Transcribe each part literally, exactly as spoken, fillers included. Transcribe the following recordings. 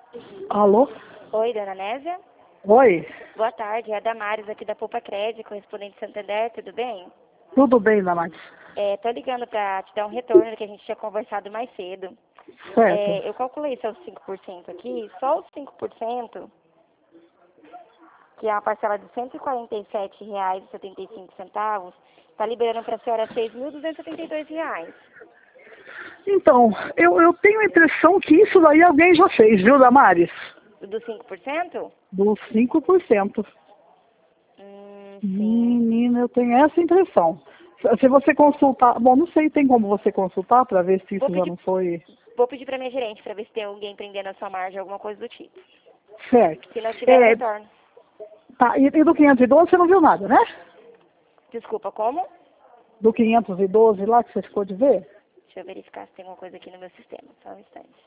Alô? Oi, dona Nésia? Oi, Boa tarde, é a Damares aqui da Poupa Crédito, correspondente Santander, tudo bem? tudo bem, Damares? É, tô ligando pra te dar um retorno que a gente tinha conversado mais cedo. Certo. É, eu calculei seus cinco por cento aqui, só os cinco por cento, que é uma parcela de cento e quarenta e sete reais e setenta e cinco centavos, tá liberando pra senhora seis mil duzentos e setenta e dois reais. Então, eu, eu tenho a impressão que isso daí alguém já fez, viu, Damares? Dos cinco por cento? Dos cinco por cento. Hum, sim. Menina, eu tenho essa impressão. Se se você consultar, bom, não sei, tem como você consultar para ver se Vou isso já pedir, não foi vou pedir pra minha gerente pra ver se tem alguém prendendo a sua margem, alguma coisa do tipo. certo. Se não tiver, eu É, retorno. tá, e, e do quinhentos e doze você não viu nada, né? Desculpa, como? Do quinhentos e doze lá que você ficou de ver? Deixa eu verificar se tem alguma coisa aqui no meu sistema. Só um instante.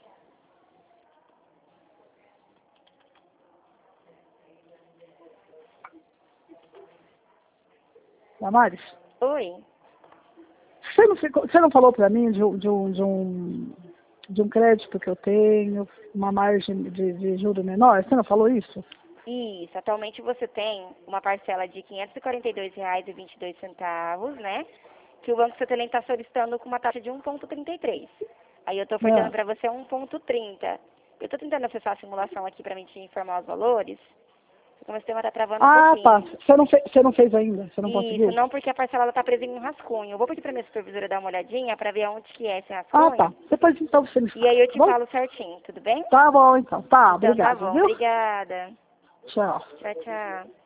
Damares? Oi? Você não, ficou, você não falou para mim de, um- de, um, de, um, de um crédito que eu tenho, uma margem de, de juros menor? Você não falou isso? Isso. Atualmente você tem uma parcela de quinhentos e quarenta e dois reais e vinte e dois centavos, né? Que o Banco Santander está solicitando com uma taxa de um vírgula trinta e três. Aí eu estou ofertando Não. para você um vírgula trinta. Eu estou tentando acessar a simulação aqui para me te informar os valores. Só que o meu sistema está travando um Ah, tá. pouquinho. Você não, fez, você não fez ainda? Você não Isso, conseguiu? não porque a parcela está presa em um rascunho. Eu vou pedir para minha supervisora dar uma olhadinha para ver aonde que é esse Ah, tá. rascunho. Depois então você me E fala, aí eu tá te bom? falo certinho, tudo bem? Tá bom, então. Tá, Então tá obrigado, bom, viu? obrigada. Tchau. Tchau, tchau.